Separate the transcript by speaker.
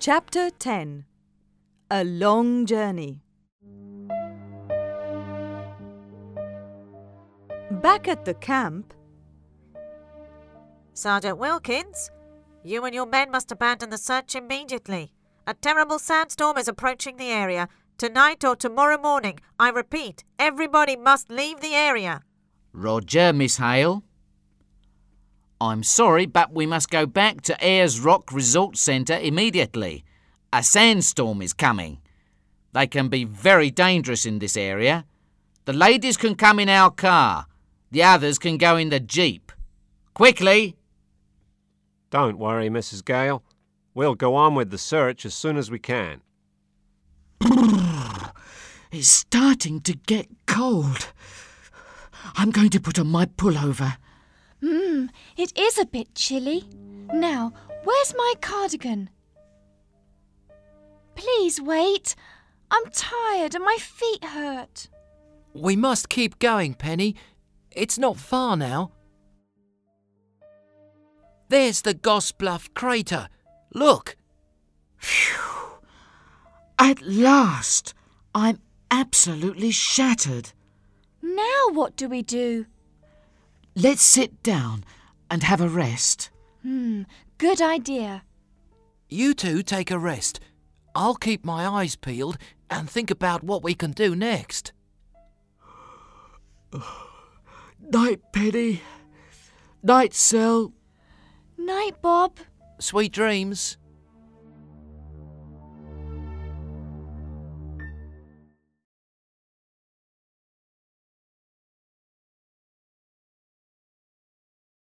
Speaker 1: Chapter 10. A Long Journey. Back at the camp,
Speaker 2: Sergeant Wilkins, you and your men must abandon the search immediately. A terrible sandstorm is approaching the area. Tonight or tomorrow morning, I repeat, everybody must leave the area.
Speaker 3: Roger, Miss Hale. I'm sorry, but we must go back to Ayers Rock Resort Centre immediately. A sandstorm is coming. They can be very dangerous in this area. The ladies can come in our car. The others can go in the jeep. Quickly!
Speaker 4: Don't worry, Mrs. Gale. We'll go on with the search as soon as we can.
Speaker 3: It's starting to get cold. I'm going to put on my pullover.
Speaker 5: It is a bit chilly. Now, where's my cardigan? Please wait. I'm tired and my feet hurt.
Speaker 6: We must keep going, Penny. It's not far now. There's the Goss Bluff crater. Look.
Speaker 3: Phew. At last! I'm absolutely shattered.
Speaker 5: Now what do we do?
Speaker 3: Let's sit down and have a rest.
Speaker 5: Good idea.
Speaker 6: You two take a rest. I'll keep my eyes peeled and think about what we can do next.
Speaker 3: Night, Penny. Night, Sel.
Speaker 5: Night, Bob.
Speaker 6: Sweet dreams.